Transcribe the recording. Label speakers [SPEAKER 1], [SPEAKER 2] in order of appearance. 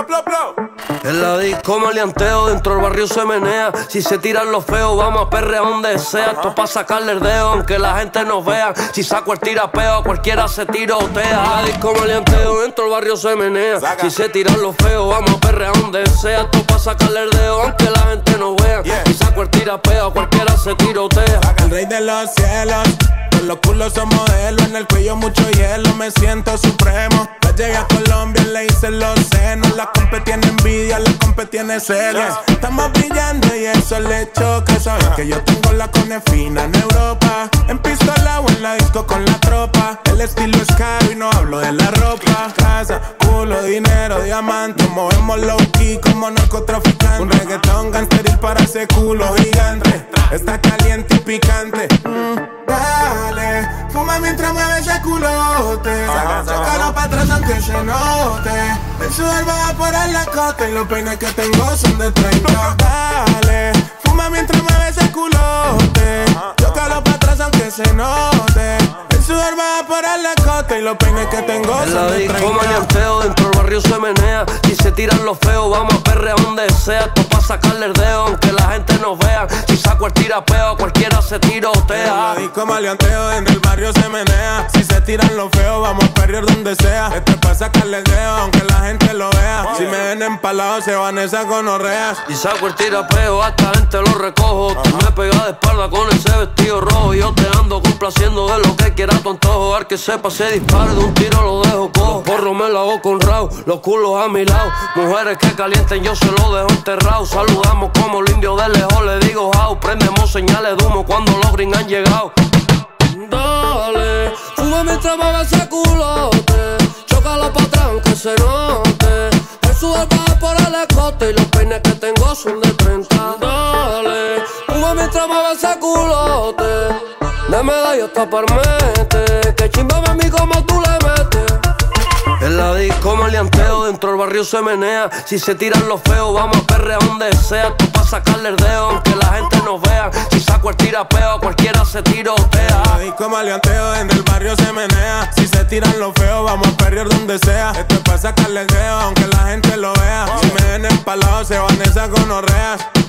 [SPEAKER 1] En la disco maleanteo, dentro del barrio se menea. Si se tiran los feos, vamos a perrear donde sea. Esto pa' sacarle el dedo, aunque la gente nos vea. Si saco el tirapeo, cualquiera se tirotea. En la disco maleanteo, dentro del barrio se menea. Si se tiran los feos, vamos a perrear donde sea. Esto pa' sacarle el dedo, aunque la gente nos vea. Si saco el tirapeo, cualquiera se tirotea.
[SPEAKER 2] El rey de los cielos, todos los culos son modelos. En el cuello mucho hielo, me siento supremo. Ya llegué a Colombia, le hice los senos. La compe tiene envidia, la compe tiene celos. Estamos brillando y eso le choca. Saben que yo tengo la cone fina en Europa. En pistola o en la disco con la tropa. El estilo es caro y no hablo de la ropa. Casa, culo, dinero, diamante. Movemos low key como narcotraficante. Un reggaetón gangsteril para ese culo gigante. Está caliente y picante. Dale, fuma mientras mueve ese culote. Sácalo pa' atrás aunque se note. El sudor va por el escote y los peines que tengo son de 30. Dale, fuma mientras mueve ese culote. Sácalo pa' atrás aunque se note. El sudor va por el escote y los peines que tengo son de 30.
[SPEAKER 1] En la disco maleanteo, dentro del barrio se menea. Si se tiran los feos, vamos a perrear donde sea. Esto pa' sacarle el dedo, aunque la gente nos vea. Si saco el tirapeo, cualquiera se tirotea.
[SPEAKER 2] En la disco maleanteo, en el barrio se menea. Si se tiran los feos, vamos a perrear donde sea. Esto es pa' sacarle el dedo, aunque la gente lo vea. Si me ven empalado, se van esas gonorreas.
[SPEAKER 1] Y saco el tirapeo, a esta gente lo recojo. Tú me pegas de espalda con ese vestido rojo. Y yo te ando complaciendo de lo que quiera tu antojo. Al que sepa se dispare, de un tiro lo dejo cojo. Porro me lo hago con Raúl, los culos a mi lado. Mujeres que calienten, yo se lo dejo enterrado. Saludamos como los indios de lejos, le digo how. Prendemos señales de humo cuando los gringos han llegado. Dale, fuma mientras mueve ese culote. Chócalo pa' atrás aunque se note. El sudor va por el escote y los peines que tengo son de 30. Dale, fuma mientras mueve ese culote. De medallo hasta parmete. Que chimba mami como tú le metes. En la disco maleanteo, dentro del barrio se menea. Si se tiran los feos, vamos a perrear donde sea. Esto pa' sacarle el dedo, aunque la gente nos vea. Si saco el tirapeo, cualquiera se tirotea.
[SPEAKER 2] En la disco maleanteo, en el barrio se menea. Si se tiran los feos, vamos a perrear donde sea. Esto es pa' sacarle el dedo, aunque la gente lo vea. Si me ven empalado, se van esas gonorreas.